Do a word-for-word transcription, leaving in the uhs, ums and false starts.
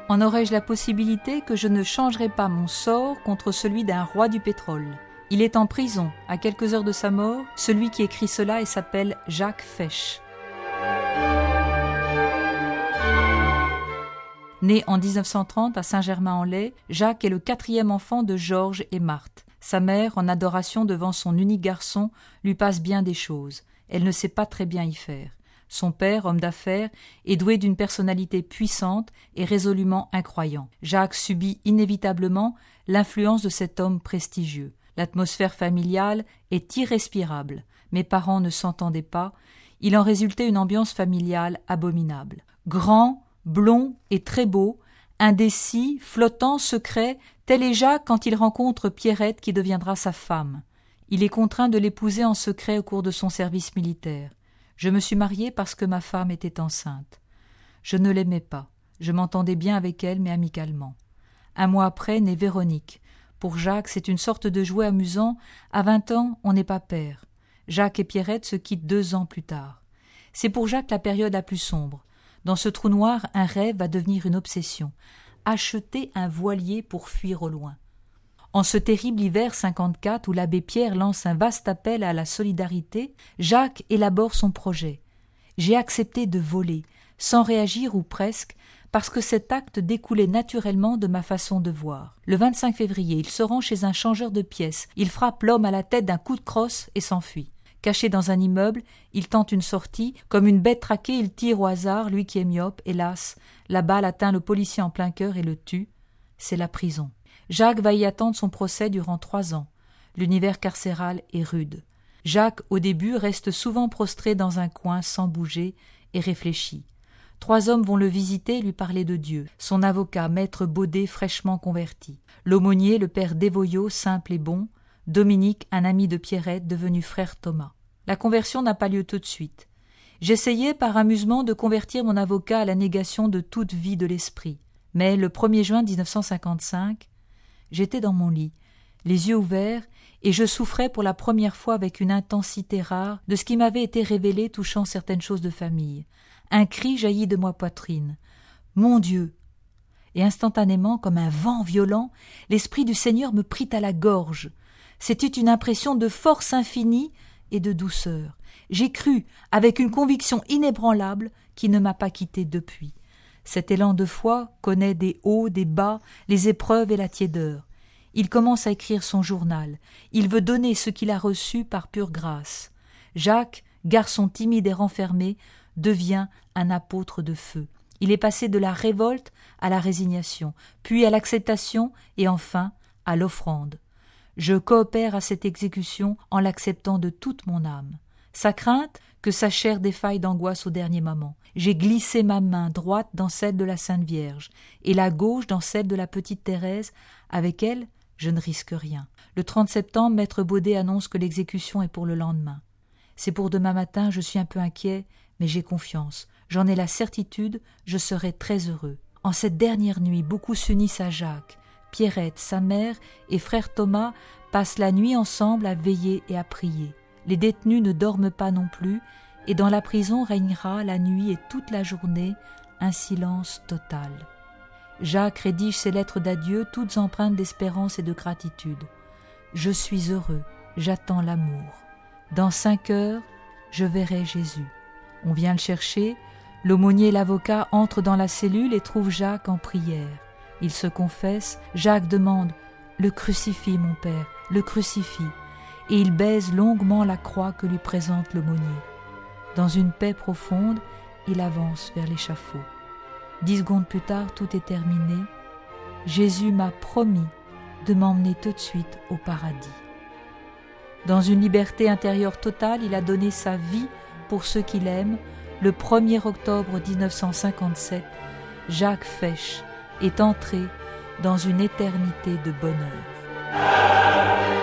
En aurais-je la possibilité que je ne changerai pas mon sort contre celui d'un roi du pétrole. Il est en prison, à quelques heures de sa mort, celui qui écrit cela et s'appelle Jacques Fesch. Né en dix-neuf cent trente à Saint-Germain-en-Laye, Jacques est le quatrième enfant de Georges et Marthe. Sa mère, en adoration devant son unique garçon, lui passe bien des choses. Elle ne sait pas très bien y faire. Son père, homme d'affaires, est doué d'une personnalité puissante et résolument incroyant. Jacques subit inévitablement l'influence de cet homme prestigieux. L'atmosphère familiale est irrespirable. Mes parents ne s'entendaient pas. Il en résultait une ambiance familiale abominable. Grand, blond et très beau, indécis, flottant, secret, tel est Jacques quand il rencontre Pierrette qui deviendra sa femme. Il est contraint de l'épouser en secret au cours de son service militaire. Je me suis mariée parce que ma femme était enceinte. Je ne l'aimais pas. Je m'entendais bien avec elle, mais amicalement. Un mois après, naît Véronique. Pour Jacques, c'est une sorte de jouet amusant. À vingt ans, on n'est pas père. Jacques et Pierrette se quittent deux ans plus tard. C'est pour Jacques la période la plus sombre. Dans ce trou noir, un rêve va devenir une obsession. Acheter un voilier pour fuir au loin. En ce terrible hiver cinquante-quatre où l'abbé Pierre lance un vaste appel à la solidarité, Jacques élabore son projet. J'ai accepté de voler, sans réagir ou presque, parce que cet acte découlait naturellement de ma façon de voir. Le vingt-cinq février, il se rend chez un changeur de pièces. Il frappe l'homme à la tête d'un coup de crosse et s'enfuit. Caché dans un immeuble, il tente une sortie. Comme une bête traquée, il tire au hasard, lui qui est myope, hélas. La balle atteint le policier en plein cœur et le tue. C'est la prison. Jacques va y attendre son procès durant trois ans. L'univers carcéral est rude. Jacques, au début, reste souvent prostré dans un coin, sans bouger, et réfléchit. Trois hommes vont le visiter et lui parler de Dieu. Son avocat, maître Baudet, fraîchement converti. L'aumônier, le père Dévoyot, simple et bon. Dominique, un ami de Pierrette, devenu frère Thomas. La conversion n'a pas lieu tout de suite. J'essayais, par amusement, de convertir mon avocat à la négation de toute vie de l'esprit. Mais le premier juin dix-neuf cent cinquante-cinq, j'étais dans mon lit, les yeux ouverts, et je souffrais pour la première fois avec une intensité rare de ce qui m'avait été révélé touchant certaines choses de famille. Un cri jaillit de ma poitrine. « Mon Dieu !» Et instantanément, comme un vent violent, l'Esprit du Seigneur me prit à la gorge. C'était une impression de force infinie et de douceur. J'ai cru, avec une conviction inébranlable, qui ne m'a pas quitté depuis. Cet élan de foi connaît des hauts, des bas, les épreuves et la tiédeur. Il commence à écrire son journal. Il veut donner ce qu'il a reçu par pure grâce. Jacques, garçon timide et renfermé, devient un apôtre de feu. Il est passé de la révolte à la résignation, puis à l'acceptation et enfin à l'offrande. Je coopère à cette exécution en l'acceptant de toute mon âme. Sa crainte, que sa chair défaille d'angoisse au dernier moment. J'ai glissé ma main droite dans celle de la Sainte Vierge et la gauche dans celle de la petite Thérèse. Avec elle, je ne risque rien. Le trente septembre, maître Baudet annonce que l'exécution est pour le lendemain. C'est pour demain matin, je suis un peu inquiet, mais j'ai confiance. J'en ai la certitude, je serai très heureux. En cette dernière nuit, beaucoup s'unissent à Jacques. Pierrette, sa mère et frère Thomas passent la nuit ensemble à veiller et à prier. Les détenus ne dorment pas non plus, et dans la prison régnera la nuit et toute la journée un silence total. Jacques rédige ses lettres d'adieu, toutes empreintes d'espérance et de gratitude. Je suis heureux, j'attends l'amour. Dans cinq heures, je verrai Jésus. On vient le chercher, l'aumônier et l'avocat entrent dans la cellule et trouvent Jacques en prière. Il se confesse, Jacques demande « Le crucifix, mon père, le crucifix !» et il baise longuement la croix que lui présente l'aumônier. Dans une paix profonde, il avance vers l'échafaud. Dix secondes plus tard, tout est terminé. Jésus m'a promis de m'emmener tout de suite au paradis. Dans une liberté intérieure totale, il a donné sa vie pour ceux qu'il aime. Le premier octobre dix-neuf cent cinquante-sept, Jacques Fesch est entré dans une éternité de bonheur.